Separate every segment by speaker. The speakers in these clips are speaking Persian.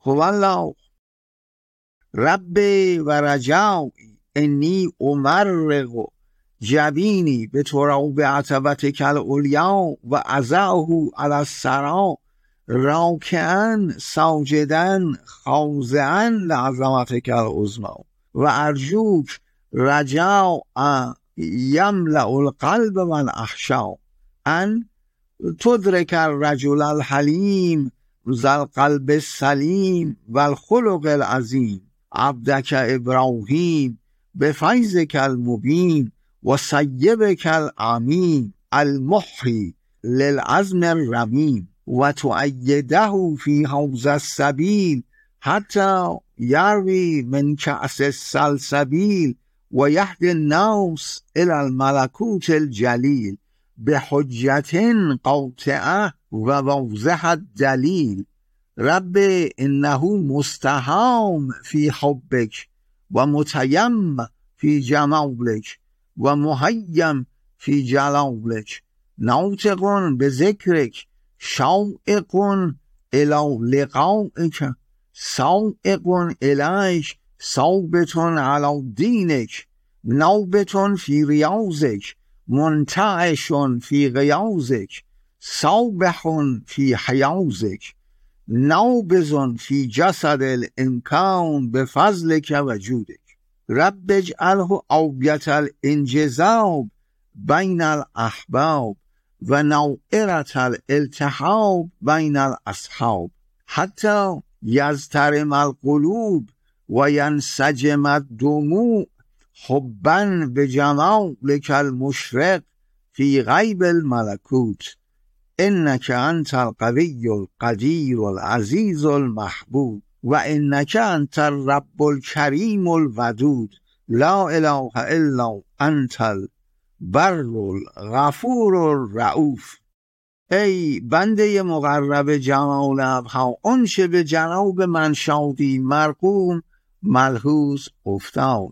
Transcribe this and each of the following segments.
Speaker 1: هو الله. رب و رجاء انی امرق جبینی به تراب عتبتک العلیا و اضعه علی الثری راکعا ساجدا خاضعا لعظمتک العظمی و ارجوک رجاء یملأ القلب و الاحشاء ان تدرک الرجل الحلیم ذا القلب السلیم و الخلق العظیم عبدک ابراهیم بفیضک المبین و سیبک الامین المحی للعزم الرمیم و تؤیده فی حوض السبیل حتی یروی من کأس السلسبیل و یهدی الناس الی الملکوت الجلیل بحجة قاطعة و واضح الدلیل. رب انه مستهام فی حبک و متیم فی جمالک و محیم فی جلالک ناطق بذکرک شوق الی لقائک سائق الیک ثابت علی دینک نابت فی ریاضک منتعش فی غیاظک سابح فی حیاضک نابض فی جسد الامکان بفضلک و جودک. رب اجعله آیة الانجذاب بین الاحباب و نوئرة الالتحاب بین الاصحاب حتی یضطرم القلوب و ینسجم الدموع حبا بجمالک المشرق فی غیب الملکوت انک انت القوی القدیر العزیز المحبوب و انک انت الرب الکریم الودود لا اله الا انت البر الغفور الرؤوف. ای بنده مقرب جمال ابها، آنچه به جناب من شادی مرقوم ملحوظ افتاد.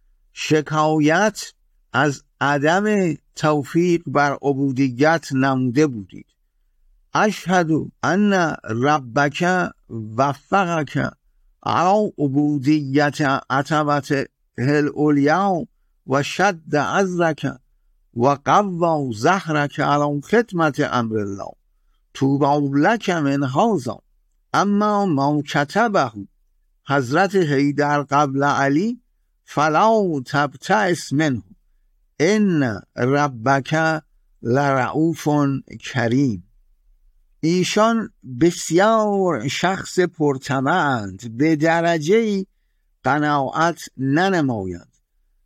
Speaker 1: شکایت از عدم توفیق بر عبودیت نموده بودید. اشهد ان ربک وفقک علی عبودیت عتبت العلیا و شد عزرک و قوا ظهرک علی خدمت امر الله طوبی لک من هذا. اما ما کتبه حضرت حیدر قبل علی فلا تبتئس منه ان ربک لرؤوف کریم. ایشان بسیار شخص پرطمع‌اند، به درجه‌ای قناعت ننمایند،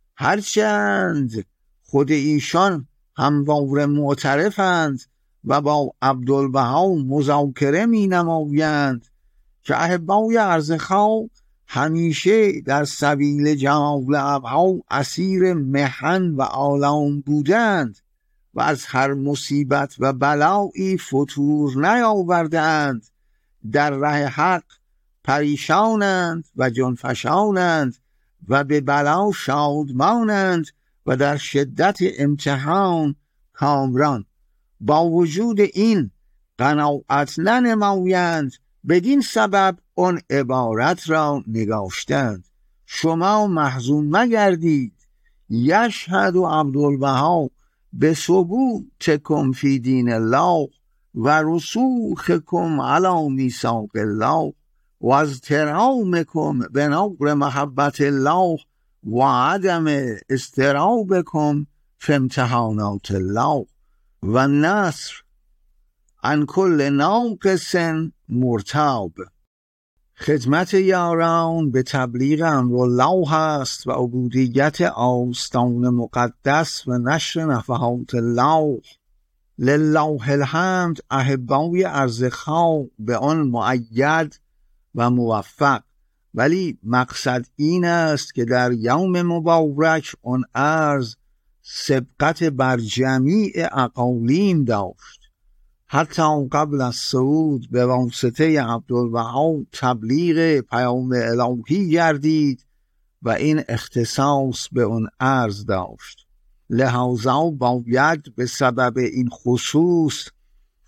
Speaker 1: هرچند خود ایشان همواره معترفند و با عبدالبها مذاکره می نمایند که احبای ارزخواه همیشه در سبیل جمال ابها اسیر محن و آلام بودند و از هر مصیبت و بلایی فتور نیاوردند. در ره حق پریشانند و جانفشانند و به بلا شادمانند و در شدت امتحان کامران. با وجود این قناعت ننمایند، بدین سبب آن عبارت را نگاشتند: شما محزون مگردید، یشهد عبدالبها به ثبوتکم فی دین الله و رسوخکم علی میثاق الله و اضطرامکم به نور محبت الله و عدم اضطرابکم فی امتحانات الله و نصر عن کل ناقص مرتاب. خدمت یاران به تبلیغ امر الله است و عبودیت آستان مقدس و نشر نفحات الله. لله الحمد. احبای ارزخواه به آن مؤید و موفق، ولی مقصد این است که در یوم مبارک آن ارز سبقت بر جمیع اقالیم داشت. حتی قبل از صعود به واسطه عبدالبها تبلیغ پیام الهی گردید و این اختصاص به اون ارز داشت. لذا باید به سبب این خصوص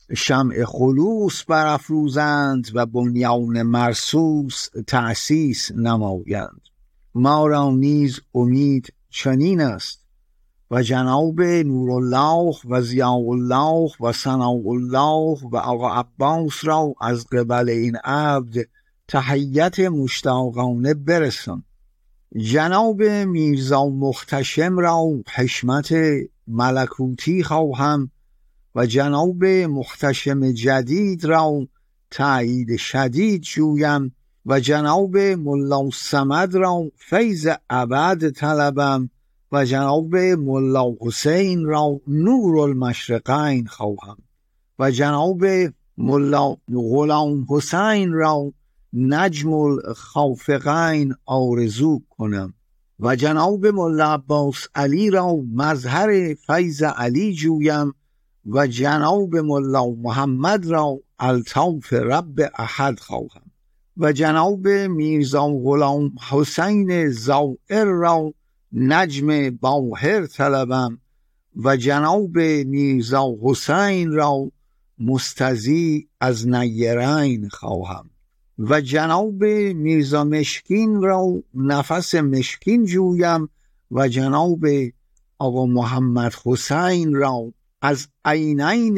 Speaker 1: شمع خلوص برافروزند و بنیان مرصوص تأسیس نمایند. ما را نیز امید چنین است و جناب نورالله و ضیاءالله و ثناءالله و آقا عباس را از قبل این عبد تحیت مشتاقانه برسان. جناب میرزا محتشم را حشمت ملکوتی خواهم و جناب محتشم جدید را تأیید شدید جویم و جناب ملا صمد را فیض ابد طلبم و جناب ملا حسین را نور المشرقین خواهم و جناب ملا غلام حسین را نجم الخافقین آرزو کنم و جناب ملا عباس علی را مظهر فیض علی جویم و جناب ملا محمد را الطاف رب احد خواهم و جناب میرزا غلام حسین زائر را نجم باهر طلبم و جناب میرزا حسین را مستضی از نیرین خواهم و جناب میرزا مشکین را نفس مشکین جویم و جناب آقا محمد حسین را از عینین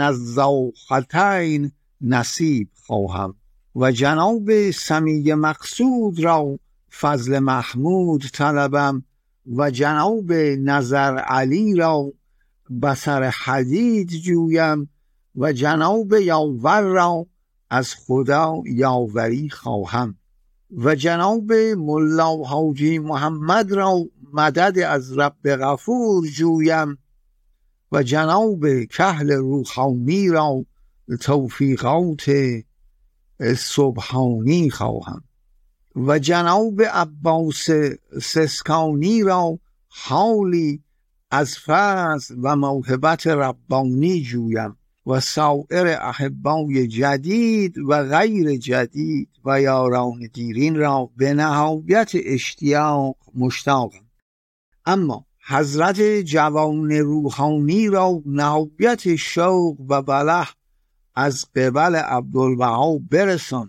Speaker 1: نضاختین نصیب خواهم و جناب سمی مقصود را فضل محمود طلبم و جناب نظر علی را بصر حدید جویم و جناب یاور را از خدا یاوری خواهم و جناب ملا حاجی محمد را مدد از رب غفور جویم و جناب کحل روحانی را توفیقات سبحانی خواهم و جناب عباس سسکانی را حالی از فضل و موهبت ربانی جویم و سایر احبای جدید و غیر جدید و یاران دیرین را به نهایت اشتیاق مشتاقم. اما حضرت جوان روحانی را نهایت شوق و بلح از قبل عبدالبها برسان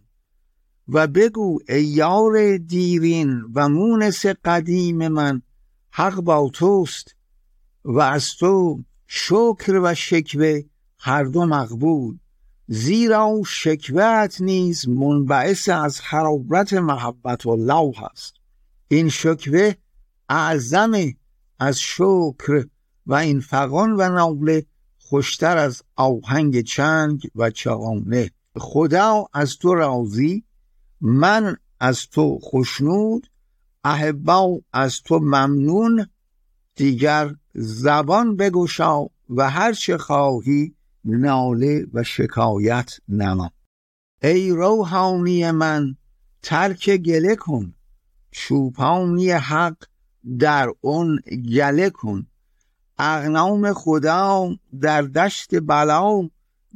Speaker 1: و بگو ای یار دیرین و مونس قدیم من، حق با توست و از تو شکر و شکوه هر دو مقبول، زیرا شکوهت نیز منبعث از حرارت محبت الله است. این شکوه اعظم از شکر و این فغان و ناله خوشتر از آهنگ چنگ و چغانه. خدا از تو راضی، من از تو خوشنود، احبا از تو ممنون، دیگر زبان بگشا و هر چه خواهی ناله و شکایت نما. ای روحانی من ترک گله کن، چوپانی حق در اون گله کن، اغنام خدا در دشت بلا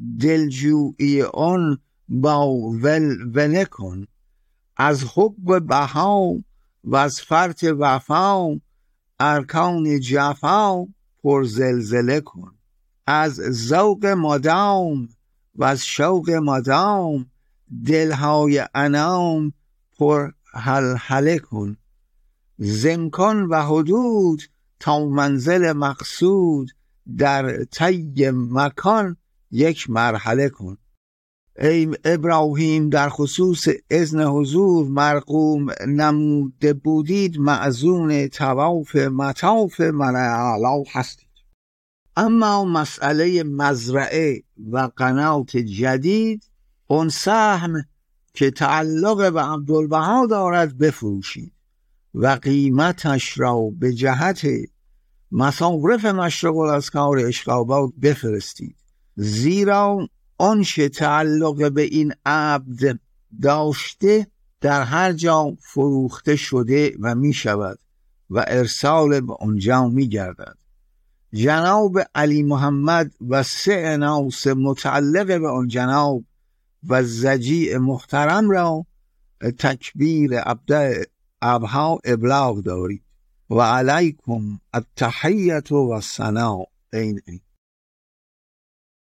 Speaker 1: دلجویی اون با ولوله کن، از حب بها و از فرط وفا ارکان جفا پر زلزله کن، از ذوق مدام و از شوق مدام دلهای انام پر هلهله کن، زمکان و حدود تا منزل مقصود در طی مکان یک مرحله کن. ای ابراهیم در خصوص اذن حضور مرقوم نموده بودید معزون طواف مطاف ملأ اعلی هستید. اما مسئله مزرعه و قنات جدید، اون سهم که تعلق به عبدالبها دارد بفروشید و قیمتش را به جهت مصارف مشرق الاسکار اشقابات بفرستید، زیرا آنچه تعلق به این عبد داشته در هر جا فروخته شده و می شود و ارسال به آنجا می گردد. جناب علی محمد و 3 ناس متعلق به آن جناب و زجیع محترم را تکبیر عبد ابها ابلاغ دارید و علیکم التحیة و الثناء. این